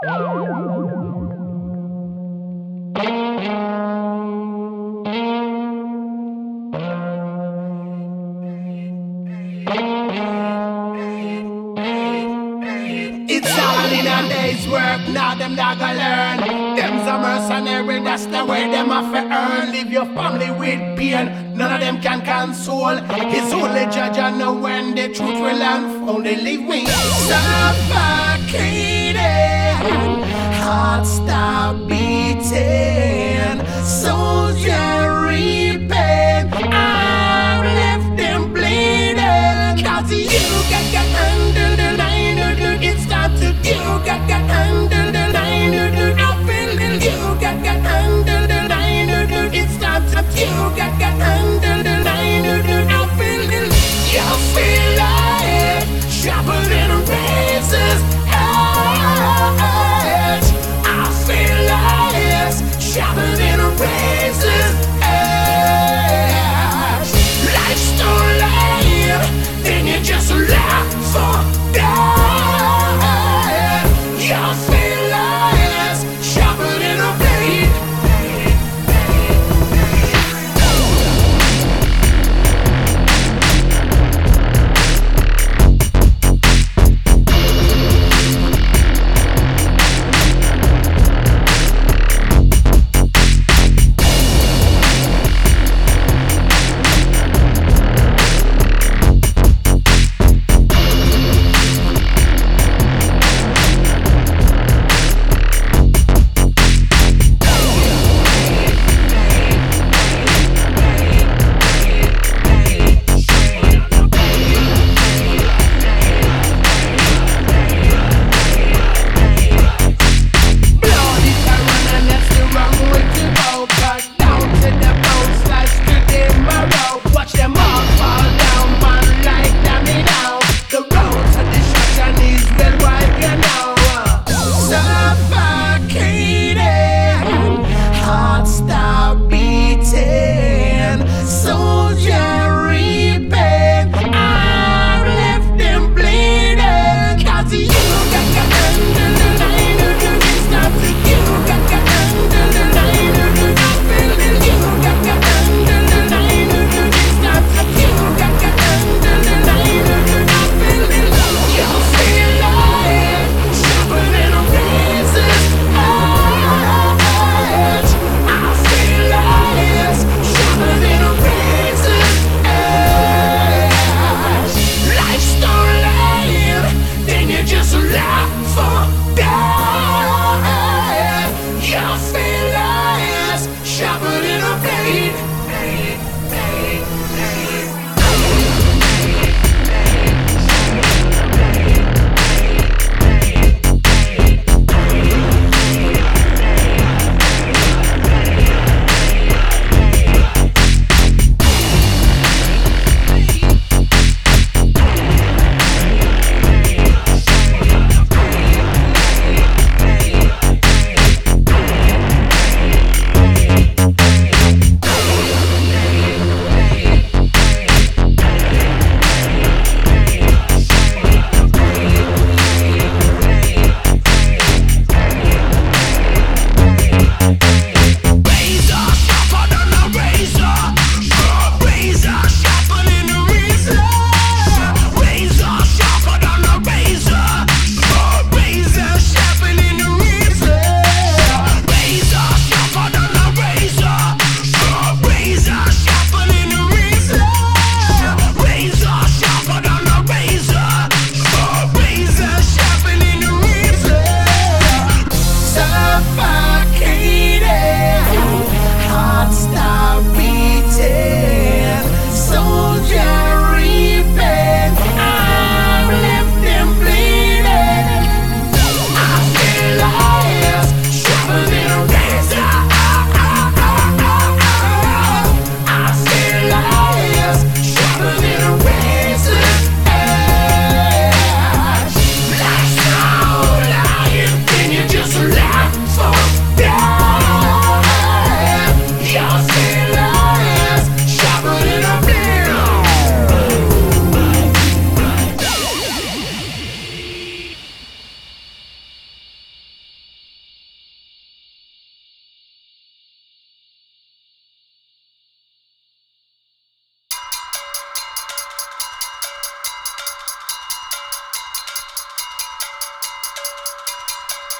It's all in a day's work, now them not gonna learn. Them's a mercenary, that's the way them have to earn. Leave your family with pain, none of them can console. It's only judge and know when the truth will unfold. They leave me suffocating, heart stop beating, soldier reaping. I left them bleeding, cause you got under the line. It's time to you got under the line. I feel it, you got under the line. It's time to you got under the line. I feel it, you feel like sharper than razors edge. I feel like it's sharper than razors edge. Life's too late, then you just laugh for that. I feel like it's sharper than a blade. Fire.